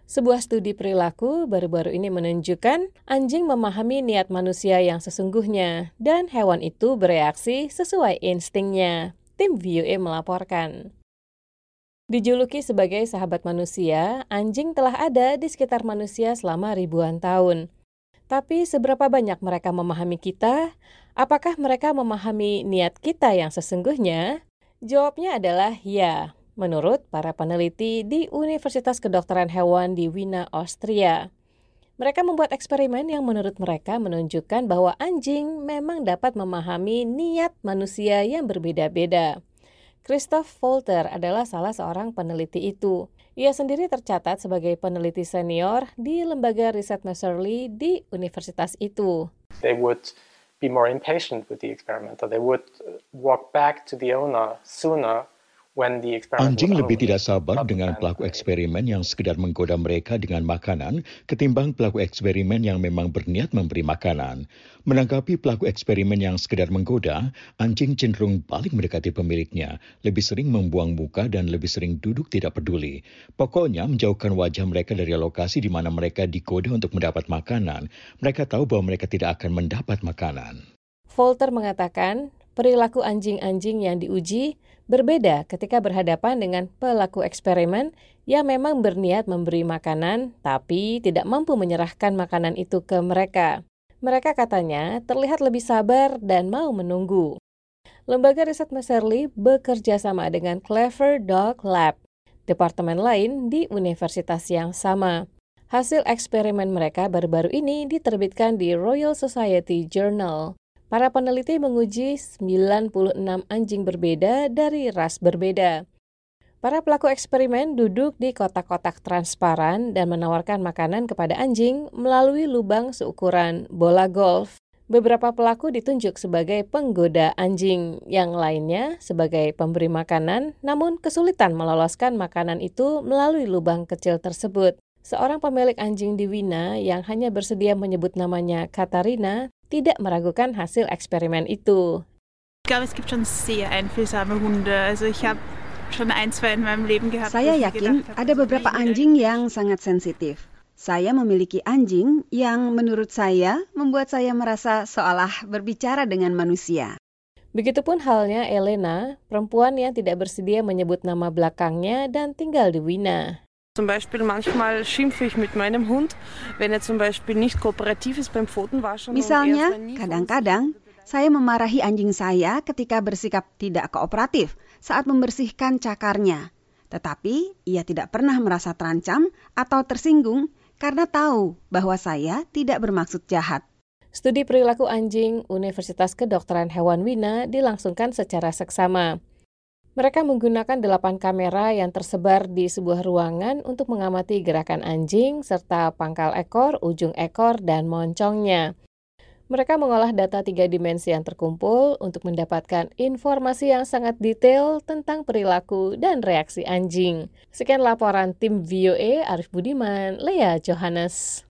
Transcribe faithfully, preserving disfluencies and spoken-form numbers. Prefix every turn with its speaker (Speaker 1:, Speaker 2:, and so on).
Speaker 1: Sebuah studi perilaku baru-baru ini menunjukkan anjing memahami niat manusia yang sesungguhnya dan hewan itu bereaksi sesuai instingnya. Tim V O A melaporkan. Dijuluki sebagai sahabat manusia, anjing telah ada di sekitar manusia selama ribuan tahun. Tapi seberapa banyak mereka memahami kita? Apakah mereka memahami niat kita yang sesungguhnya? Jawabnya adalah ya. Menurut para peneliti di Universitas Kedokteran Hewan di Wiener, Austria. Mereka membuat eksperimen yang menurut mereka menunjukkan bahwa anjing memang dapat memahami niat manusia yang berbeda-beda. Christoph Folter adalah salah seorang peneliti itu. Ia sendiri tercatat sebagai peneliti senior di lembaga riset Messerly di universitas itu.
Speaker 2: They would be more impatient with the experiment, or they would walk back to the owner sooner.
Speaker 3: Anjing lebih tidak sabar dengan pelaku eksperimen yang sekedar menggoda mereka dengan makanan ketimbang pelaku eksperimen yang memang berniat memberi makanan. Menanggapi pelaku eksperimen yang sekedar menggoda, anjing cenderung balik mendekati pemiliknya, lebih sering membuang muka dan lebih sering duduk tidak peduli. Pokoknya menjauhkan wajah mereka dari lokasi di mana mereka digoda untuk mendapat makanan. Mereka tahu bahwa mereka tidak akan mendapat makanan.
Speaker 1: Folter mengatakan, perilaku anjing-anjing yang diuji berbeda ketika berhadapan dengan pelaku eksperimen yang memang berniat memberi makanan tapi tidak mampu menyerahkan makanan itu ke mereka. Mereka katanya terlihat lebih sabar dan mau menunggu. Lembaga riset Messerly bekerja sama dengan Clever Dog Lab, departemen lain di universitas yang sama. Hasil eksperimen mereka baru-baru ini diterbitkan di Royal Society Journal. Para peneliti menguji sembilan puluh enam anjing berbeda dari ras berbeda. Para pelaku eksperimen duduk di kotak-kotak transparan dan menawarkan makanan kepada anjing melalui lubang seukuran bola golf. Beberapa pelaku ditunjuk sebagai penggoda anjing, yang lainnya sebagai pemberi makanan, namun kesulitan meloloskan makanan itu melalui lubang kecil tersebut. Seorang pemilik anjing di Wiener yang hanya bersedia menyebut namanya Katharina tidak meragukan hasil eksperimen itu.
Speaker 4: Ich glaube, es gibt schon sehr einfühlsame Hunde. Also ich habe schon ein, zwei in meinem Leben gehabt.
Speaker 5: Saya yakin ada beberapa anjing yang sangat sensitif. Saya memiliki anjing yang menurut saya membuat saya merasa seolah berbicara dengan manusia.
Speaker 1: Begitupun halnya Elena, perempuan yang tidak bersedia menyebut nama belakangnya dan tinggal di Wiener.
Speaker 6: Zum Beispiel manchmal schimpfe ich mit meinem Hund, wenn er zum Beispiel nicht kooperativ ist beim Pfotenwaschen.
Speaker 5: Misalnya, kadang-kadang saya memarahi anjing saya ketika bersikap tidak kooperatif saat membersihkan cakarnya. Tetapi ia tidak pernah merasa terancam atau tersinggung karena tahu bahwa saya tidak bermaksud jahat.
Speaker 1: Studi perilaku anjing Universitas Kedokteran Hewan Wiener dilangsungkan secara seksama. Mereka menggunakan delapan kamera yang tersebar di sebuah ruangan untuk mengamati gerakan anjing serta pangkal ekor, ujung ekor, dan moncongnya. Mereka mengolah data tiga dimensi yang terkumpul untuk mendapatkan informasi yang sangat detail tentang perilaku dan reaksi anjing. Sekian laporan tim V O A, Arif Budiman, Lea Johannes.